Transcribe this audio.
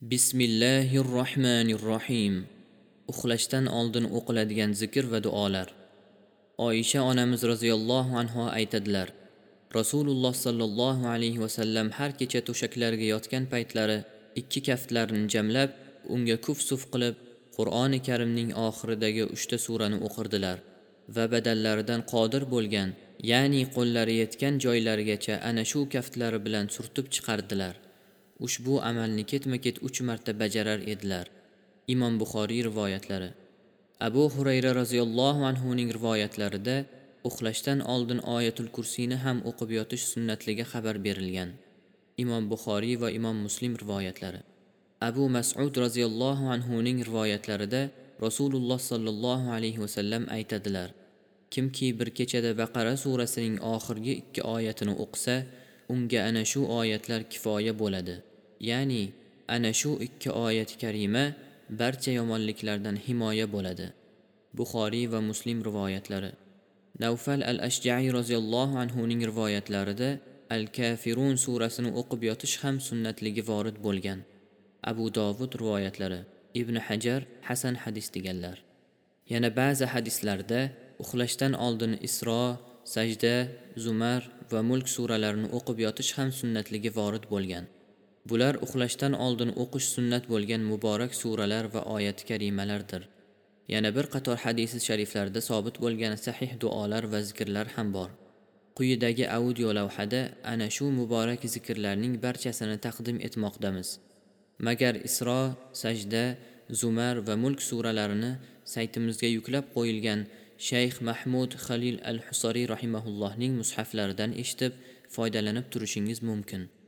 Bismillahirrohmanirrohim. Uxlashdan oldin o'qiladigan zikr va duolar. Oysha onamiz roziyallohu anha aytadilar: Rasululloh sallallohu alayhi va sallam har kecha to'shaklarga yotgan paytlari ikki kaftlarini jamlab, unga kuf-suf qilib, Qur'oni Karimning oxiridagi 3 ta surani o'qirdilar va badallaridan qodir bo'lgan, ya'ni qo'llari yetgan joylarigacha ana shu kaftlari bilan surtib chiqardilar. Ushbu amalni ketma-ket 3 marta bajarar edilar. Imom Buxoriy rivoyatlari. Abu Hurayra roziyallohu anhu ning rivoyatlarida uxlashdan oldin Oyatul Kursini ham o'qib yotish sunnatligi xabar berilgan. Imom Buxoriy va Imom Muslim rivoyatlari. Abu Mas'ud roziyallohu anhu ning rivoyatlarida Rasululloh sallallohu alayhi va sallam aytadilar: Kimki bir kechada Baqara surasining oxirgi 2 oyatini o'qisa, unga ana shu oyatlar kifoya bo'ladi. Ya'ni ana shu 2 oyat karima barcha yomonliklardan himoya bo'ladi. Buxoriy va Muslim rivoyatlari. Nawfal al-Ashja'i roziyallohu anhu ning rivoyatlarida Al-Kafirun surasini o'qib yotish ham sunnatligi vorid bo'lgan. Abu Dovud rivoyatlari. Ibn Hajar hasan hadis deganlar. Yana ba'zi hadislarda uxlashdan oldin Isro, Sajda, Zumar va Mulk suralarini o'qib yotish ham sunnatligi vorid bo'lgan. Bular uxlashdan oldin o'qish sunnat bo'lgan muborak suralar va oyat karimalardir. Yana bir qator hadis shariflarda sobit bo'lgan sahih duolar va zikrlar ham bor. Quyidagi audio lavhada ana shu muborak zikrlarning barchasini taqdim etmoqdamiz. Magar Isro, Sajda, Zumar va Mulk suralarini saytimizga yuklab qo'yilgan Shayx Mahmud Khalil al-Husari rahimahullohning mushaflaridan eshitib foydalanib turishingiz mumkin.